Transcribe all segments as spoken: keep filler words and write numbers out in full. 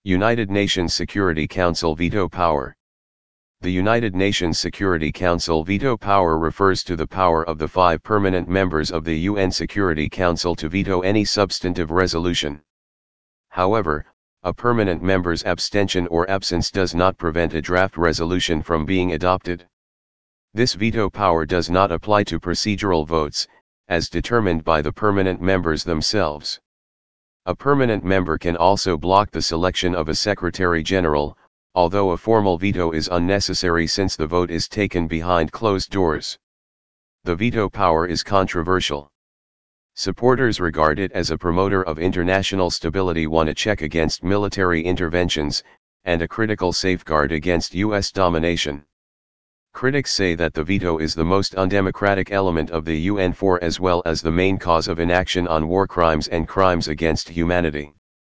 United Nations Security Council veto power. The United Nations Security Council veto power refers to the power of the five permanent members of the U N Security Council to veto any substantive resolution. However, a permanent member's abstention or absence does not prevent a draft resolution from being adopted. This veto power does not apply to procedural votes, as determined by the permanent members themselves. A permanent member can also block the selection of a Secretary General, although a formal veto is unnecessary since the vote is taken behind closed doors. The veto power is controversial. Supporters regard it as a promoter of international stability, one a check against military interventions, and a critical safeguard against U S domination. Critics say that the veto is the most undemocratic element of the U N for as well as the main cause of inaction on war crimes and crimes against humanity.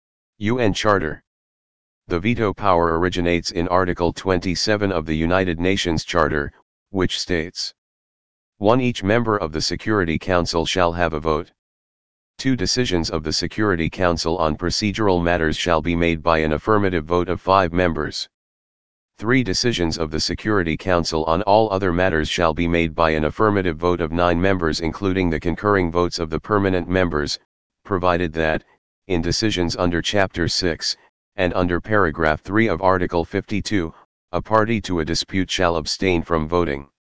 U N Charter. The veto power originates in Article twenty-seven of the United Nations Charter, which states: one Each member of the Security Council shall have a vote. two Decisions of the Security Council on procedural matters shall be made by an affirmative vote of five members. three Decisions of the Security Council on all other matters shall be made by an affirmative vote of nine members, including the concurring votes of the permanent members, provided that, in decisions under Chapter six, and under Paragraph three of Article fifty-two, a party to a dispute shall abstain from voting.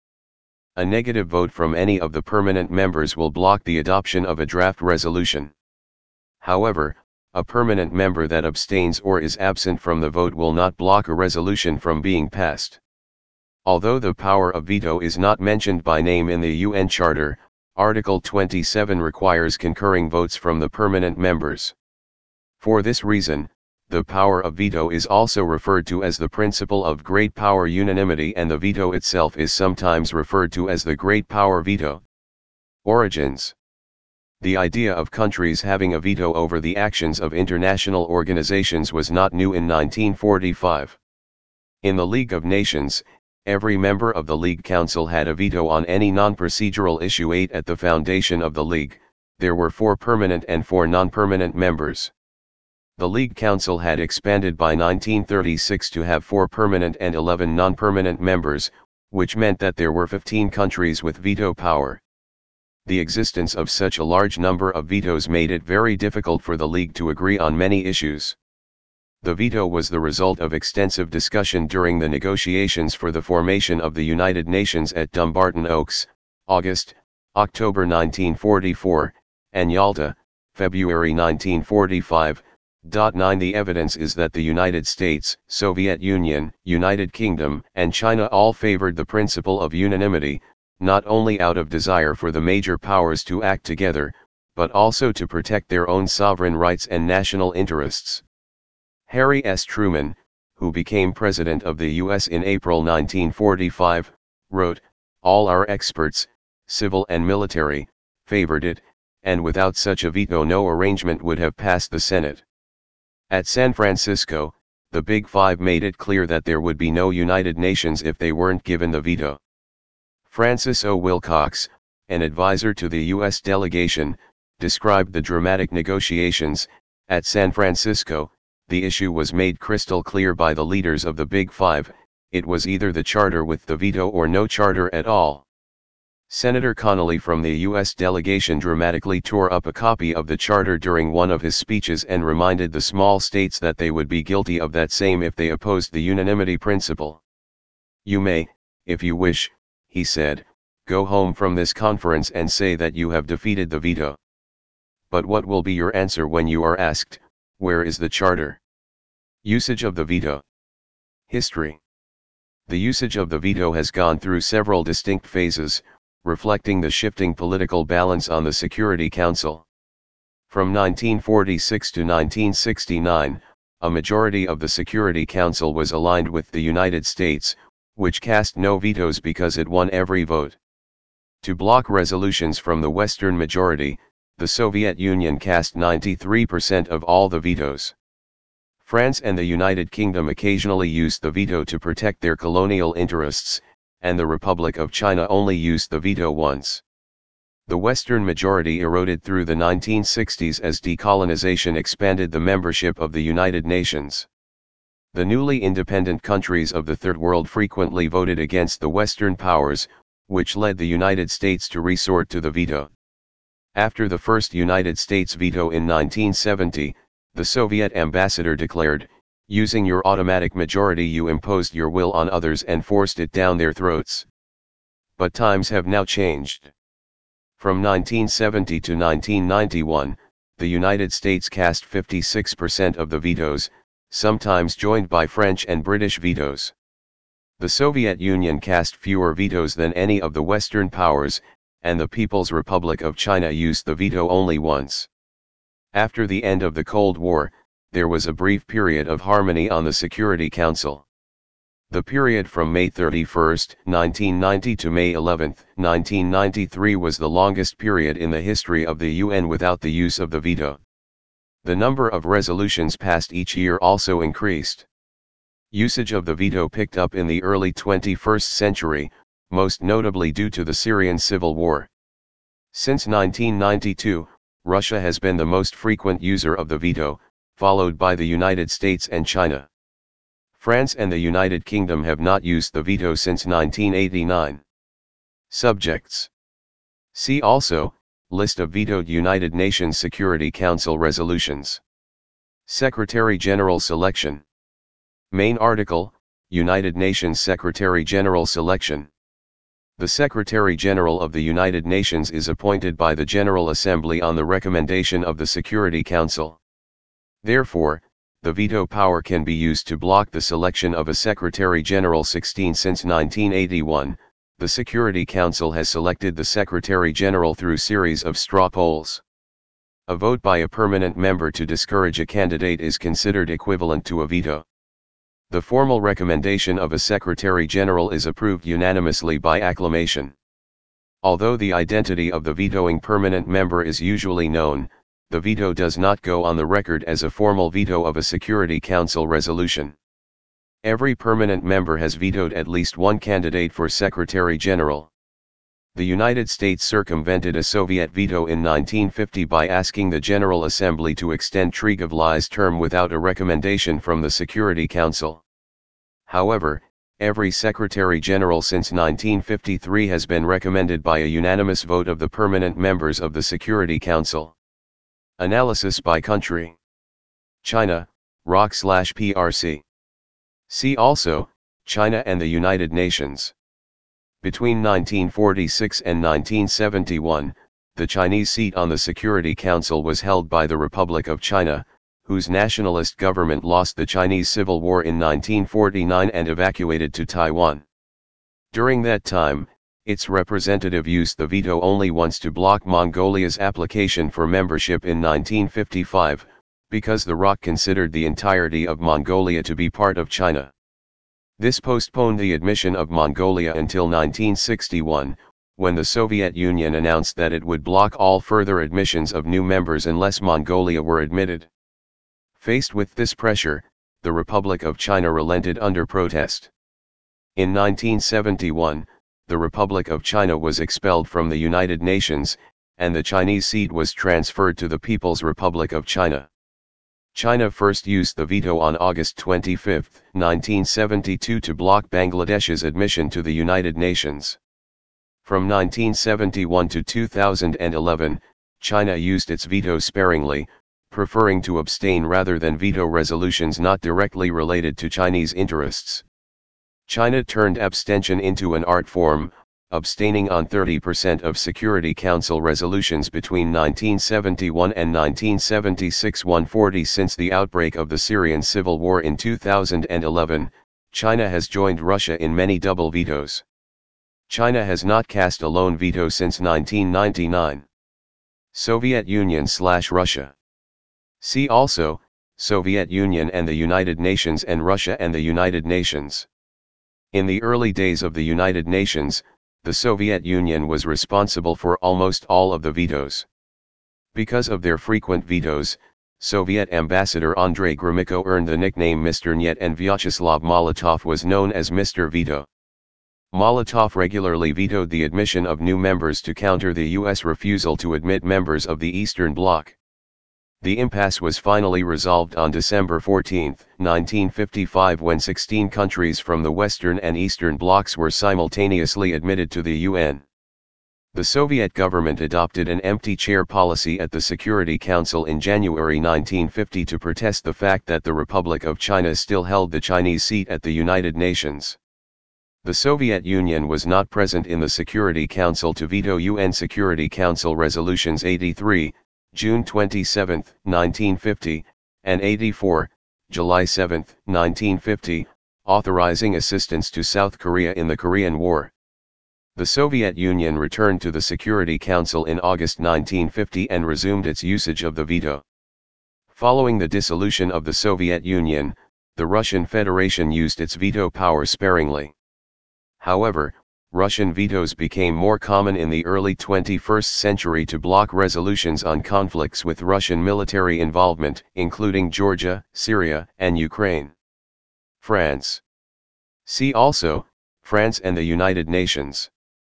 A negative vote from any of the permanent members will block the adoption of a draft resolution. However, a permanent member that abstains or is absent from the vote will not block a resolution from being passed. Although the power of veto is not mentioned by name in the U N Charter, Article twenty-seven requires concurring votes from the permanent members. For this reason, the power of veto is also referred to as the principle of great power unanimity, and the veto itself is sometimes referred to as the great power veto. Origins. The idea of countries having a veto over the actions of international organizations was not new in nineteen forty-five. In the League of Nations, every member of the League Council had a veto on any non-procedural issue. eight At the foundation of the League, there were four permanent and four non-permanent members. The League Council had expanded by nineteen thirty-six to have four permanent and eleven non-permanent members, which meant that there were fifteen countries with veto power. The existence of such a large number of vetoes made it very difficult for the League to agree on many issues. The veto was the result of extensive discussion during the negotiations for the formation of the United Nations at Dumbarton Oaks, August, October nineteen forty-four, and Yalta, February nineteen forty-five. nine The evidence is that the United States, Soviet Union, United Kingdom, and China all favored the principle of unanimity, not only out of desire for the major powers to act together, but also to protect their own sovereign rights and national interests. Harry S. Truman, who became President of the U S in April nineteen forty-five, wrote, "All our experts, civil and military, favored it, and without such a veto no arrangement would have passed the Senate." At San Francisco, the Big Five made it clear that there would be no United Nations if they weren't given the veto. Francis O. Wilcox, an advisor to the U S delegation, described the dramatic negotiations. At San Francisco, the issue was made crystal clear by the leaders of the Big Five: it was either the charter with the veto or no charter at all. Senator Connally from the U S delegation dramatically tore up a copy of the charter during one of his speeches and reminded the small states that they would be guilty of that same if they opposed the unanimity principle. "You may, if you wish," he said, "go home from this conference and say that you have defeated the veto. But what will be your answer when you are asked, where is the charter?" Usage of the veto. History. The usage of the veto has gone through several distinct phases, reflecting the shifting political balance on the Security Council. From nineteen forty-six to nineteen sixty-nine, a majority of the Security Council was aligned with the United States, which cast no vetoes because it won every vote. To block resolutions from the Western majority, the Soviet Union cast ninety-three percent of all the vetoes. France and the United Kingdom occasionally used the veto to protect their colonial interests, and the Republic of China only used the veto once. The Western majority eroded through the nineteen sixties as decolonization expanded the membership of the United Nations. The newly independent countries of the Third World frequently voted against the Western powers, which led the United States to resort to the veto. After the first United States veto in nineteen seventy, the Soviet ambassador declared, "Using your automatic majority you imposed your will on others and forced it down their throats." But times have now changed. From nineteen seventy to nineteen ninety-one, the United States cast fifty-six percent of the vetoes, sometimes joined by French and British vetoes. The Soviet Union cast fewer vetoes than any of the Western powers, and the People's Republic of China used the veto only once. After the end of the Cold War, there was a brief period of harmony on the Security Council. The period from May thirty-first, nineteen ninety to May eleventh, nineteen ninety-three was the longest period in the history of the U N without the use of the veto. The number of resolutions passed each year also increased. Usage of the veto picked up in the early twenty-first century, most notably due to the Syrian civil war. Since nineteen ninety-two, Russia has been the most frequent user of the veto, followed by the United States and China. France and the United Kingdom have not used the veto since nineteen eighty-nine. Subjects. See also, List of vetoed United Nations Security Council resolutions. Secretary-General selection. Main article, United Nations Secretary-General selection. The Secretary-General of the United Nations is appointed by the General Assembly on the recommendation of the Security Council. Therefore, the veto power can be used to block the selection of a Secretary-General. sixteen Since nineteen eighty-one, the Security Council has selected the Secretary-General through series of straw polls. A vote by a permanent member to discourage a candidate is considered equivalent to a veto. The formal recommendation of a Secretary-General is approved unanimously by acclamation. Although the identity of the vetoing permanent member is usually known, the veto does not go on the record as a formal veto of a Security Council resolution. Every permanent member has vetoed at least one candidate for Secretary-General. The United States circumvented a Soviet veto in nineteen fifty by asking the General Assembly to extend Tregavly's term without a recommendation from the Security Council. However, every Secretary-General since nineteen fifty-three has been recommended by a unanimous vote of the permanent members of the Security Council. Analysis by country. China, R O C P R C. See also, China and the United Nations. Between nineteen forty-six and nineteen seventy-one, the Chinese seat on the Security Council was held by the Republic of China, whose nationalist government lost the Chinese Civil War in nineteen forty-nine and evacuated to Taiwan. During that time, its representative used the veto only once to block Mongolia's application for membership in nineteen fifty-five, because the R O C considered the entirety of Mongolia to be part of China. This postponed the admission of Mongolia until nineteen sixty-one, when the Soviet Union announced that it would block all further admissions of new members unless Mongolia were admitted. Faced with this pressure, the Republic of China relented under protest. In nineteen seventy-one, the Republic of China was expelled from the United Nations, and the Chinese seat was transferred to the People's Republic of China. China first used the veto on August twenty-fifth, nineteen seventy-two to block Bangladesh's admission to the United Nations. From nineteen seventy-one to two thousand eleven, China used its veto sparingly, preferring to abstain rather than veto resolutions not directly related to Chinese interests. China turned abstention into an art form, abstaining on thirty percent of Security Council resolutions between nineteen seventy-one and nineteen seventy-six. one forty Since the outbreak of the Syrian civil war in two thousand eleven, China has joined Russia in many double vetoes. China has not cast a lone veto since nineteen ninety-nine. Soviet Union slash Russia. See also, Soviet Union and the United Nations and Russia and the United Nations. In the early days of the United Nations, the Soviet Union was responsible for almost all of the vetoes. Because of their frequent vetoes, Soviet Ambassador Andrei Gromyko earned the nickname Mister Niet and Vyacheslav Molotov was known as Mister Veto. Molotov regularly vetoed the admission of new members to counter the U S refusal to admit members of the Eastern Bloc. The impasse was finally resolved on December fourteenth, nineteen fifty-five, when sixteen countries from the Western and Eastern blocs were simultaneously admitted to the U N. The Soviet government adopted an empty chair policy at the Security Council in January nineteen fifty to protest the fact that the Republic of China still held the Chinese seat at the United Nations. The Soviet Union was not present in the Security Council to veto U N Security Council Resolutions eighty-three, June twenty-seventh, nineteen fifty, and eighty-four, July seventh, nineteen fifty, authorizing assistance to South Korea in the Korean War. The Soviet Union returned to the Security Council in August nineteen fifty and resumed its usage of the veto. Following the dissolution of the Soviet Union, the Russian Federation used its veto power sparingly. However, Russian vetoes became more common in the early twenty-first century to block resolutions on conflicts with Russian military involvement, including Georgia, Syria, and Ukraine. France. See also, France and the United Nations.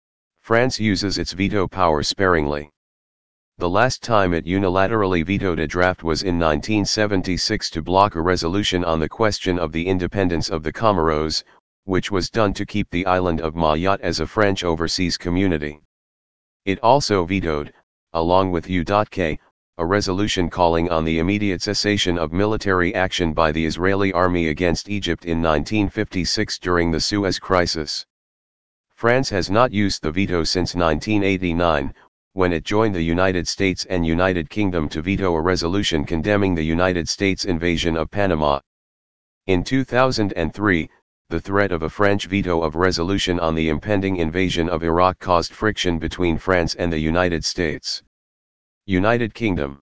France uses its veto power sparingly. The last time it unilaterally vetoed a draft was in nineteen seventy-six to block a resolution on the question of the independence of the Comoros, which was done to keep the island of Mayotte as a French overseas community. It also vetoed, along with U K, a resolution calling on the immediate cessation of military action by the Israeli army against Egypt in nineteen fifty-six during the Suez Crisis. France has not used the veto since nineteen eighty-nine, when it joined the United States and United Kingdom to veto a resolution condemning the United States invasion of Panama. In two thousand three, the threat of a French veto of resolution on the impending invasion of Iraq caused friction between France and the United States. United Kingdom.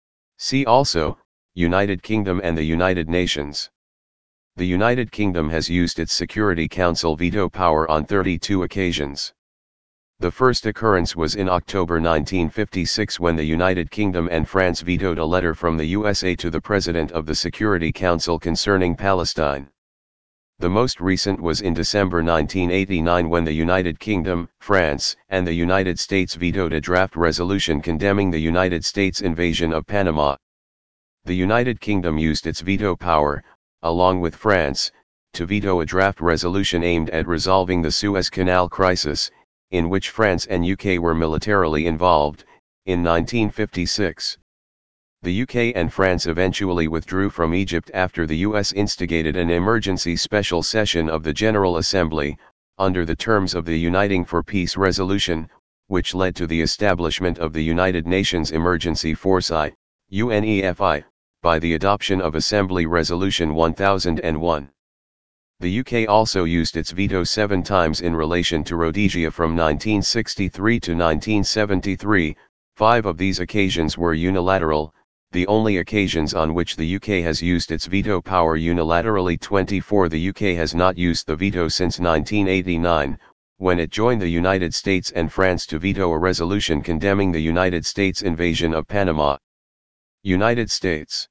See also, United Kingdom and the United Nations. The United Kingdom has used its Security Council veto power on thirty-two occasions. The first occurrence was in October nineteen fifty-six when the United Kingdom and France vetoed a letter from the U S A to the President of the Security Council concerning Palestine. The most recent was in December nineteen eighty-nine when the United Kingdom, France, and the United States vetoed a draft resolution condemning the United States invasion of Panama. The United Kingdom used its veto power, along with France, to veto a draft resolution aimed at resolving the Suez Canal crisis, in which France and U K were militarily involved, in nineteen fifty-six. The U K and France eventually withdrew from Egypt after the U S instigated an emergency special session of the General Assembly, under the terms of the Uniting for Peace resolution, which led to the establishment of the United Nations Emergency Force I, UNEFI, by the adoption of Assembly Resolution one thousand one. The U K also used its veto seven times in relation to Rhodesia from nineteen sixty-three to nineteen seventy-three, five of these occasions were unilateral, the only occasions on which the U K has used its veto power unilaterally twenty-four. The U K has not used the veto since nineteen eighty-nine, when it joined the United States and France to veto a resolution condemning the United States invasion of Panama. United States.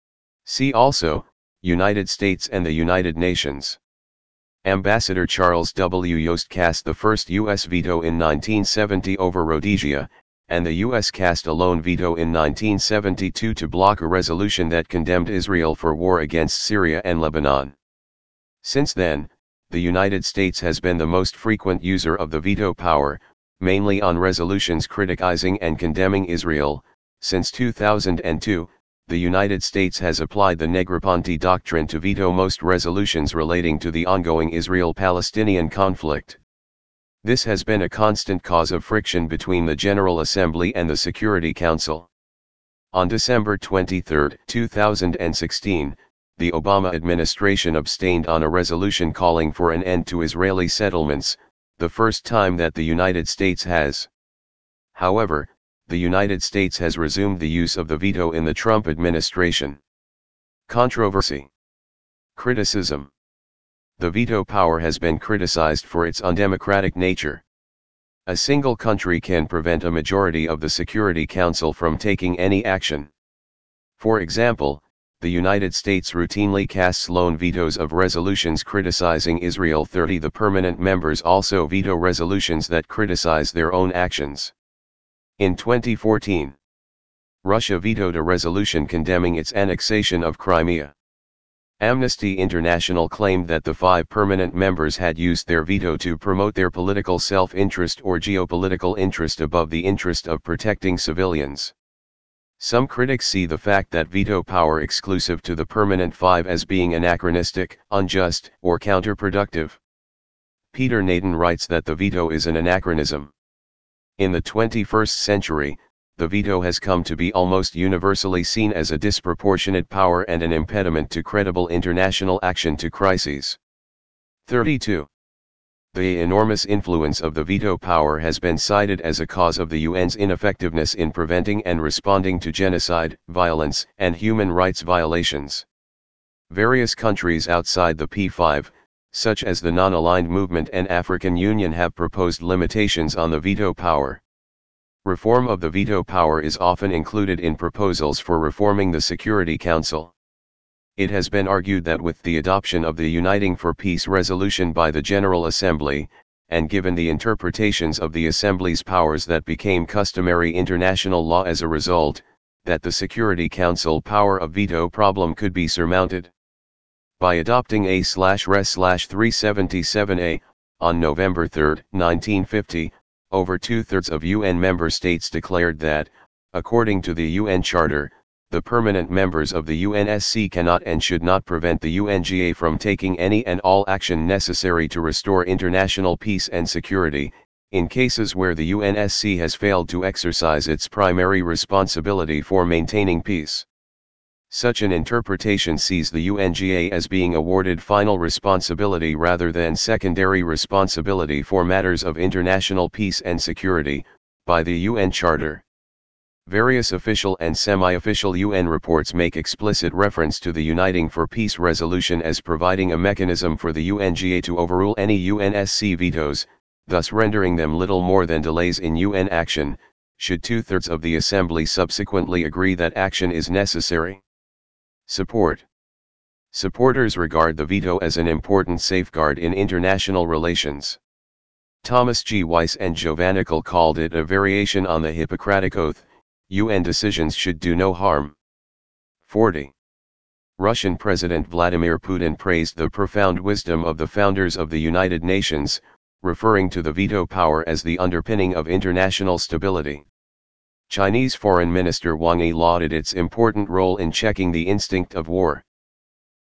See also, United States and the United Nations. Ambassador Charles W. Yost cast the first U S veto in nineteen seventy over Rhodesia, and the U S cast a lone veto in nineteen seventy-two to block a resolution that condemned Israel for war against Syria and Lebanon. Since then, the United States has been the most frequent user of the veto power, mainly on resolutions criticizing and condemning Israel. Since two thousand two, the United States has applied the Negroponte doctrine to veto most resolutions relating to the ongoing Israel-Palestinian conflict. This has been a constant cause of friction between the General Assembly and the Security Council. On December twenty-third, two thousand sixteen, the Obama administration abstained on a resolution calling for an end to Israeli settlements, the first time that the United States has. However, the United States has resumed the use of the veto in the Trump administration. Controversy. Criticism. The veto power has been criticized for its undemocratic nature. A single country can prevent a majority of the Security Council from taking any action. For example, the United States routinely casts lone vetoes of resolutions criticizing Israel. thirty The permanent members also veto resolutions that criticize their own actions. In twenty fourteen, Russia vetoed a resolution condemning its annexation of Crimea. Amnesty International claimed that the five permanent members had used their veto to promote their political self-interest or geopolitical interest above the interest of protecting civilians. Some critics see the fact that veto power exclusive to the permanent five as being anachronistic, unjust, or counterproductive. Peter Naden writes that the veto is an anachronism. In the twenty-first century, the veto has come to be almost universally seen as a disproportionate power and an impediment to credible international action to crises. thirty-two. The enormous influence of the veto power has been cited as a cause of the U N's ineffectiveness in preventing and responding to genocide, violence, and human rights violations. Various countries outside the P five, such as the Non-Aligned Movement and African Union, have proposed limitations on the veto power. Reform of the veto power is often included in proposals for reforming the Security Council. It has been argued that with the adoption of the Uniting for Peace resolution by the General Assembly, and given the interpretations of the Assembly's powers that became customary international law as a result, that the Security Council power of veto problem could be surmounted. By adopting A Res three seventy-seven A, on November third, nineteen fifty, over two-thirds of U N member states declared that, according to the U N Charter, the permanent members of the U N S C cannot and should not prevent the U N G A from taking any and all action necessary to restore international peace and security, in cases where the U N S C has failed to exercise its primary responsibility for maintaining peace. Such an interpretation sees the U N G A as being awarded final responsibility rather than secondary responsibility for matters of international peace and security, by the U N Charter. Various official and semi-official U N reports make explicit reference to the Uniting for Peace resolution as providing a mechanism for the U N G A to overrule any U N S C vetoes, thus rendering them little more than delays in U N action, should two-thirds of the Assembly subsequently agree that action is necessary. Support. Supporters regard the veto as an important safeguard in international relations. Thomas G. Weiss and Joe Nickell called it a variation on the Hippocratic Oath: U N decisions should do no harm. forty. Russian President Vladimir Putin praised the profound wisdom of the founders of the United Nations, referring to the veto power as the underpinning of international stability. Chinese Foreign Minister Wang Yi lauded its important role in checking the instinct of war.